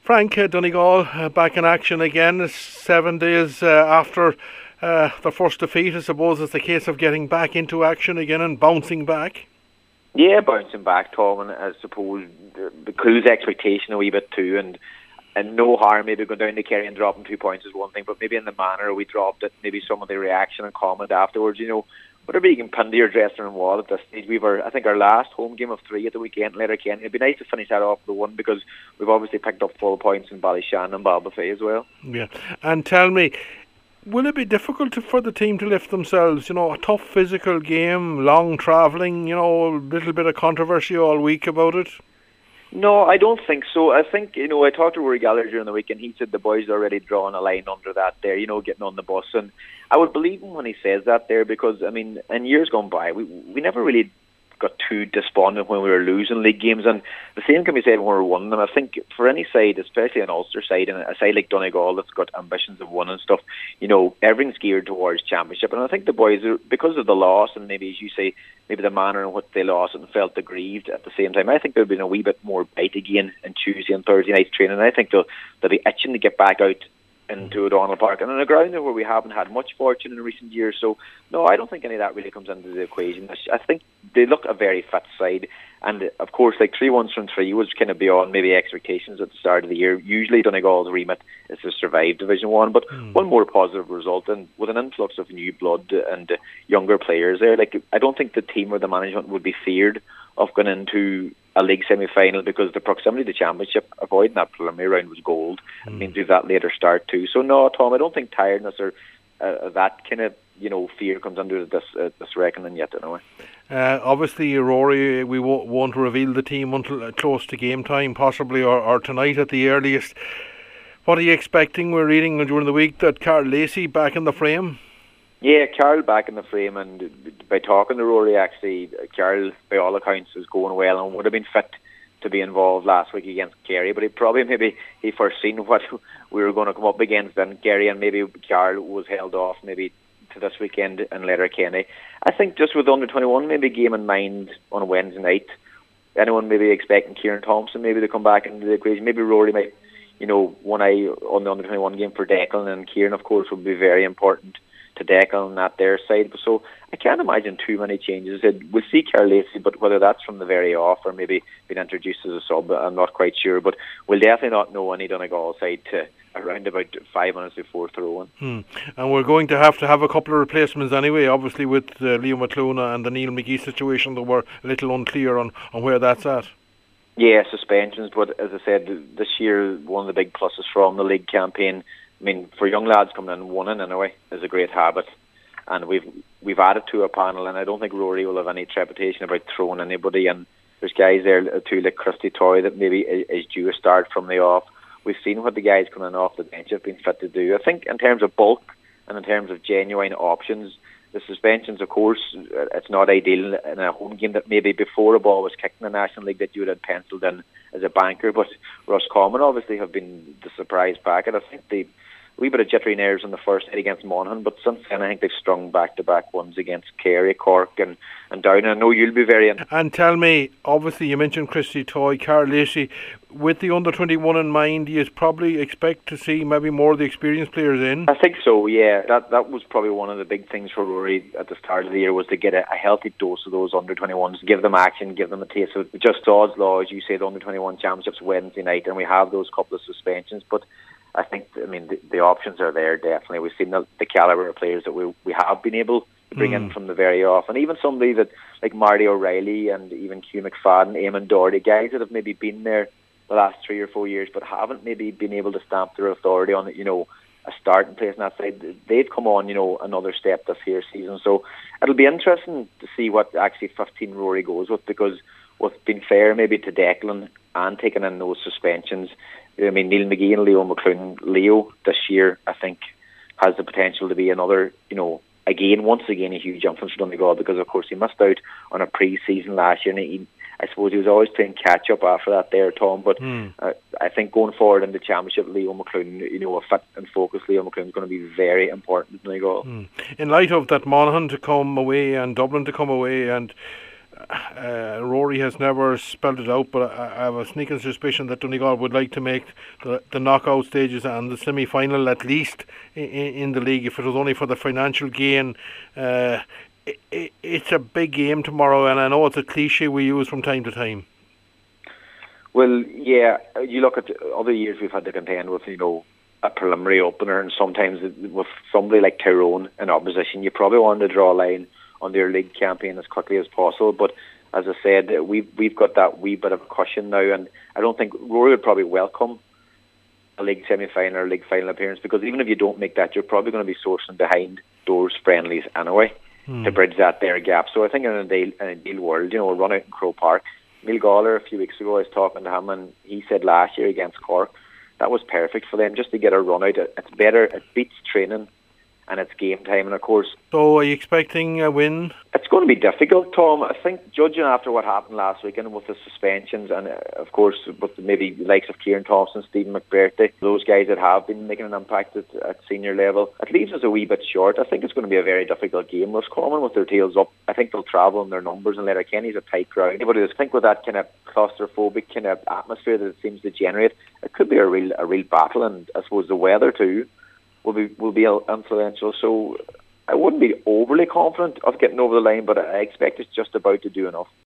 Frank, Donegal back in action again, 7 days after their first defeat. I suppose it's a case of getting back into action again and bouncing back. Yeah, bouncing back, Tom, and I suppose the crew's expectation a wee bit too, and no harm maybe going down to Kerry and dropping 2 points is one thing, but maybe in the manner we dropped it, maybe some of the reaction and comment afterwards, whatever you can pin to your dressing room wall at this stage. I think our last home game of 3 at the weekend, Letterkenny. It'd be nice to finish that off with 1 because we've obviously picked up full points in Ballyshannon and Ballybofey as well. Yeah, and tell me, will it be difficult for the team to lift themselves? A tough physical game, long travelling, a little bit of controversy all week about it. No, I don't think so. I think, I talked to Rory Gallagher during the week and he said the boys are already drawing a line under that there, getting on the bus. And I would believe him when he says that there because, in years gone by, we never really got too despondent when we were losing league games, and the same can be said when we were winning them. I think for any side, especially an Ulster side and a side like Donegal that's got ambitions of winning stuff, everything's geared towards championship. And I think the boys, because of the loss and maybe, as you say, maybe the manner in which they lost and felt aggrieved at the same time, I think there'll be a wee bit more bite again in Tuesday and Thursday night training. I think they'll be itching to get back out into O'Donnell Park and on a ground where we haven't had much fortune in recent years. So no, I don't think any of that really comes into the equation. I think they look a very fit side, and of course, like 3-1 from 3 was kind of beyond maybe expectations at the start of the year. Usually Donegal's remit is to survive Division 1, but one more positive result, and with an influx of new blood and younger players there, I don't think the team or the management would be feared of going into a league semi-final because the proximity to the championship, avoiding that preliminary round was gold. I mean, do that later start too. So no, Tom, I don't think tiredness or that kind of fear comes under this reckoning yet anyway. Obviously, Rory, we won't reveal the team until close to game time, possibly, or tonight at the earliest. What are you expecting? We're reading during the week that Carl Lacey back in the frame. Yeah, Carl back in the frame, and by talking to Rory, actually, Carl, by all accounts, is going well and would have been fit to be involved last week against Kerry, but he foreseen what we were going to come up against in Kerry, and maybe Carl was held off maybe to this weekend in Letterkenny. I think just with the under-21 maybe game in mind on a Wednesday night, anyone maybe expecting Kieran Thompson maybe to come back into the equation. Maybe Rory might, one eye on the under-21 game for Declan, and Kieran, of course, would be very important to Declan at their side. So I can't imagine too many changes. We'll see Carl Lacey, but whether that's from the very off or maybe being introduced as a sub, I'm not quite sure. But we'll definitely not know any Donegal side to around about 5 minutes before throw-in. And we're going to have a couple of replacements anyway, obviously with Leo McCluna and the Neil McGee situation, that we're a little unclear on where that's at. Yeah, suspensions, but as I said, this year one of the big pluses from the league campaign, for young lads coming in, winning anyway is a great habit, and we've added to a panel, and I don't think Rory will have any trepidation about throwing anybody. And there's guys there too, like Christy Toy, that maybe is due a start from the off. We've seen what the guys coming off the bench have been fit to do. I think in terms of bulk and in terms of genuine options, the suspensions, of course, it's not ideal in a home game that maybe before a ball was kicked in the National League that you would have penciled in as a banker. But Roscommon obviously have been the surprise packet. I think they a wee bit of jittery nerves in the first night against Monaghan, but since then I think they've strung back-to-back ones against Kerry, Cork and Down. I know you'll be very... And tell me, obviously you mentioned Christy Toy, Carl Lacey, with the under-21 in mind, you probably expect to see maybe more of the experienced players in? I think so, yeah. That was probably one of the big things for Rory at the start of the year, was to get a healthy dose of those under-21s, give them action, give them a taste of it. Just odds law, as you say, the under-21 championships Wednesday night, and we have those couple of suspensions, but I think, the options are there, definitely. We've seen the calibre of players that we have been able to bring in from the very off. And even somebody that, like Marty O'Reilly and even Hugh McFadden, Eamon Doherty, guys that have maybe been there the last 3 or 4 years but haven't maybe been able to stamp their authority on it, a starting place on that side. They've come on, another step this year season. So it'll be interesting to see what actually 15 Rory goes with, because what's been fair maybe to Declan and taking in those suspensions, Neil McGee and Leo McClune. Leo this year, I think, has the potential to be another, once again, a huge influence for Donegal, because of course he missed out on a pre-season last year, and I suppose he was always playing catch up after that there, Tom. But I think going forward in the championship, Leo McClune, a fit and focused Leo McClune is going to be very important to Donegal. In light of that Monaghan to come away and Dublin to come away, and Rory has never spelled it out, but I have a sneaking suspicion that Donegal would like to make the knockout stages and the semi-final at least in the league, if it was only for the financial gain. It's a big game tomorrow, and I know it's a cliche we use from time to time. Well, yeah, you look at other years we've had to contend with, a preliminary opener, and sometimes with somebody like Tyrone in opposition, you probably want to draw a line on their league campaign as quickly as possible. But as I said, we've got that wee bit of cushion now, and I don't think Rory would probably welcome a league semi-final or league final appearance, because even if you don't make that, you're probably going to be sourcing behind doors friendlies anyway to bridge that there gap. So I think in an ideal world, we'll run out in Croke Park. Neil Gawler, a few weeks ago, I was talking to him, and he said last year against Cork, that was perfect for them, just to get a run out. It's better, it beats training, and it's game time. And of course, so are you expecting a win? It's going to be difficult, Tom. I think, judging after what happened last weekend with the suspensions, and of course with maybe the likes of Kieran Thompson, Stephen McBurty, those guys that have been making an impact at senior level, it leaves us a wee bit short. I think it's going to be a very difficult game. Roscommon with their tails up, I think they'll travel in their numbers, and Letterkenny's a tight crowd. But I think with that kind of claustrophobic kind of atmosphere that it seems to generate, it could be a real battle. And I suppose the weather too will be influential. So I wouldn't be overly confident of getting over the line, but I expect it's just about to do enough.